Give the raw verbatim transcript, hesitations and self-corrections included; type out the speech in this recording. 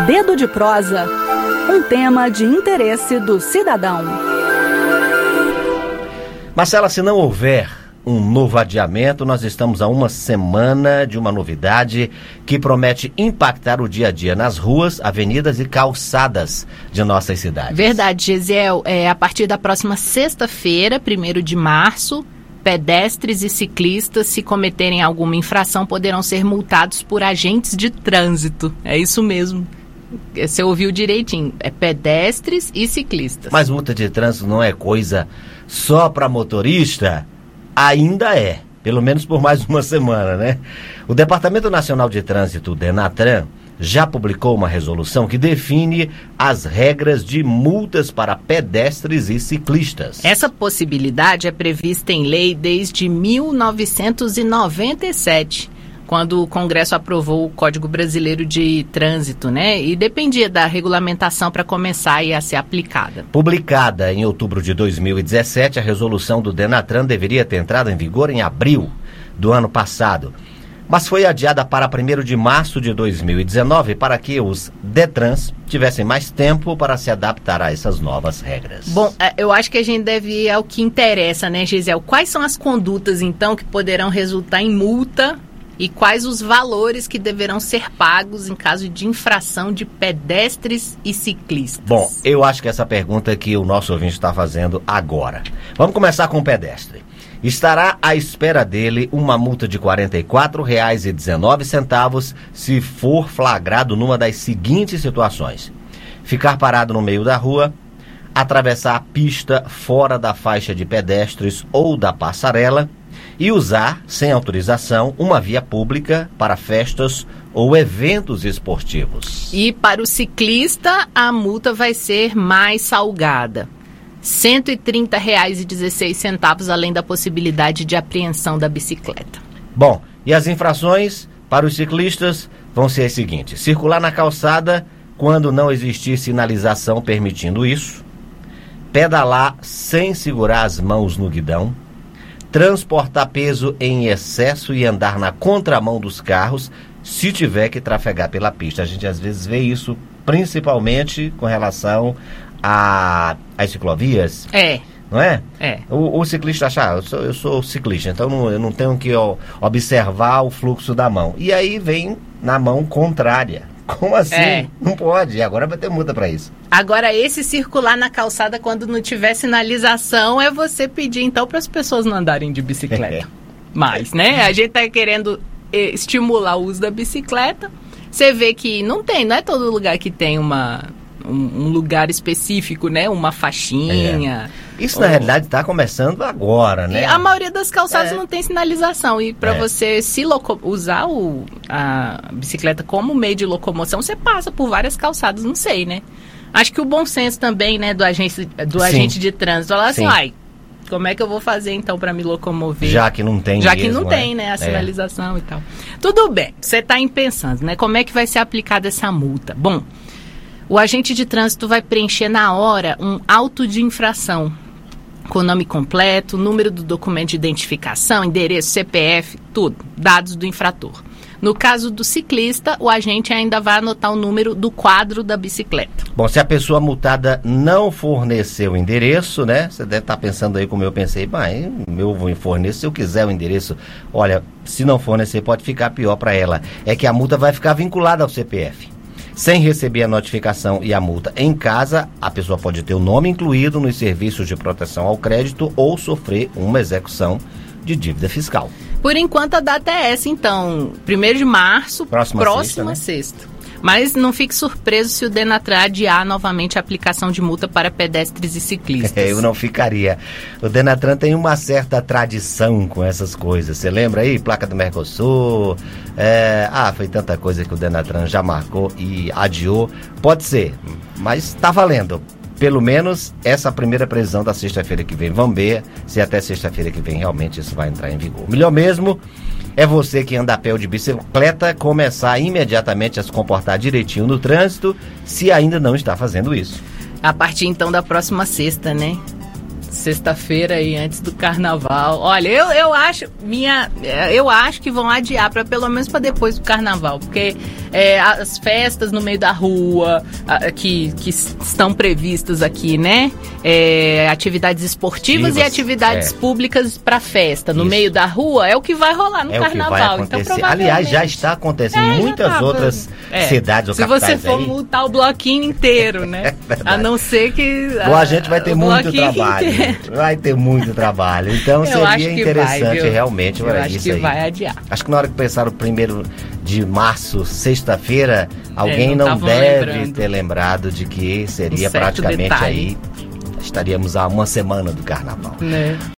Dedo de prosa, um tema de interesse do cidadão. Marcela, se não houver um novo adiamento, nós estamos a uma semana de uma novidade que promete impactar o dia a dia nas ruas, avenidas e calçadas de nossas cidades. Verdade, Gesiel. É, a partir da próxima sexta-feira, primeiro de março, pedestres e ciclistas, se cometerem alguma infração, poderão ser multados por agentes de trânsito. É isso mesmo. Você ouviu direitinho. É pedestres e ciclistas. Mas multa de trânsito não é coisa só para motorista? Ainda é, pelo menos por mais uma semana, né? O Departamento Nacional de Trânsito, DENATRAN, já publicou uma resolução que define as regras de multas para pedestres e ciclistas. Essa possibilidade é prevista em lei desde mil novecentos e noventa e sete, quando o Congresso aprovou o Código Brasileiro de Trânsito, né? E dependia da regulamentação para começar a ser aplicada. Publicada em outubro de dois mil e dezessete, a resolução do DENATRAN deveria ter entrado em vigor em abril do ano passado, mas foi adiada para primeiro de março de dois mil e dezenove para que os DETRANs tivessem mais tempo para se adaptar a essas novas regras. Bom, eu acho que a gente deve ir ao que interessa, né, Gisele? Quais são as condutas, então, que poderão resultar em multa e quais os valores que deverão ser pagos em caso de infração de pedestres e ciclistas? Bom, eu acho que essa pergunta é que o nosso ouvinte está fazendo agora. Vamos começar com o pedestre. Estará à espera dele uma multa de quarenta e quatro reais e dezenove centavos se for flagrado numa das seguintes situações: ficar parado no meio da rua, atravessar a pista fora da faixa de pedestres ou da passarela e usar, sem autorização, uma via pública para festas ou eventos esportivos. E para o ciclista, a multa vai ser mais salgada: cento e trinta reais e dezesseis centavos, além da possibilidade de apreensão da bicicleta. Bom, e as infrações para os ciclistas vão ser as seguintes: circular na calçada quando não existir sinalização permitindo isso, pedalar sem segurar as mãos no guidão, transportar peso em excesso e andar na contramão dos carros se tiver que trafegar pela pista. A gente às vezes vê isso principalmente com relação a, as ciclovias. É. Não é? É. O, o ciclista acha, ah, eu sou, eu sou ciclista, então não, eu não tenho que ó, observar o fluxo da mão. E aí vem na mão contrária. Como assim? É. Não pode, agora vai ter multa para isso. Agora, esse circular na calçada quando não tiver sinalização é você pedir, então, para as pessoas não andarem de bicicleta. Mas, né? A gente tá querendo estimular o uso da bicicleta. Você vê que não tem, não é todo lugar que tem uma... Um, um lugar específico, né? Uma faixinha. É. Isso, ou... na realidade, está começando agora, né? E a maioria das calçadas é. não tem sinalização. E para é. você se loco... usar o, a bicicleta como meio de locomoção, você passa por várias calçadas, não sei, né? Acho que o bom senso também, né, do agente, do agente de trânsito, falar assim, ai, como é que eu vou fazer, então, para me locomover? Já que não tem Já mesmo, que não é? tem, né, a sinalização é. e tal. Tudo bem, você está pensando, né, como é que vai ser aplicada essa multa? Bom, o agente de trânsito vai preencher na hora um auto de infração, com o nome completo, número do documento de identificação, endereço, C P F, tudo, dados do infrator. No caso do ciclista, o agente ainda vai anotar o número do quadro da bicicleta. Bom, se a pessoa multada não fornecer o endereço, né? Você deve estar pensando aí como eu pensei, mas eu vou fornecer se eu quiser o endereço. Olha, se não fornecer pode ficar pior para ela. É que a multa vai ficar vinculada ao C P F. Sem receber a notificação e a multa em casa, a pessoa pode ter o nome incluído nos serviços de proteção ao crédito ou sofrer uma execução de dívida fiscal. Por enquanto a data é essa, então, primeiro de março, próxima, próxima sexta, né? sexta. Mas não fique surpreso se o DENATRAN adiar novamente a aplicação de multa para pedestres e ciclistas. É, eu não ficaria. O DENATRAN tem uma certa tradição com essas coisas. Você lembra aí? Placa do Mercosul. É... Ah, foi tanta coisa que o DENATRAN já marcou e adiou. Pode ser, mas está valendo. Pelo menos essa primeira previsão da sexta-feira que vem. Vamos ver se até sexta-feira que vem realmente isso vai entrar em vigor. Melhor mesmo é você que anda a pé ou de bicicleta começar imediatamente a se comportar direitinho no trânsito, se ainda não está fazendo isso. A partir então da próxima sexta, né? Sexta-feira aí, antes do carnaval. Olha, eu, eu acho minha, eu acho que vão adiar para pelo menos para depois do carnaval, porque é, as festas no meio da rua a, que, que estão previstas aqui, né? É, atividades esportivas Ativas, e atividades é. públicas para festa no Isso. meio da rua é o que vai rolar no é carnaval. O que vai acontecer. Então, Aliás, já está acontecendo em é, muitas tá, outras é. cidades ou Se capitais. Se você for aí. multar o bloquinho inteiro, né? É a não ser que Bom, a gente vai ter muito trabalho. Inteiro. Vai ter muito trabalho. Então eu seria interessante vai, realmente. Eu acho isso que aí. vai adiar. Acho que na hora que pensar o primeiro de março, sexta-feira, alguém é, não, não deve lembrando. ter lembrado de que seria um praticamente detalhe. aí. Estaríamos a uma semana do carnaval. Né?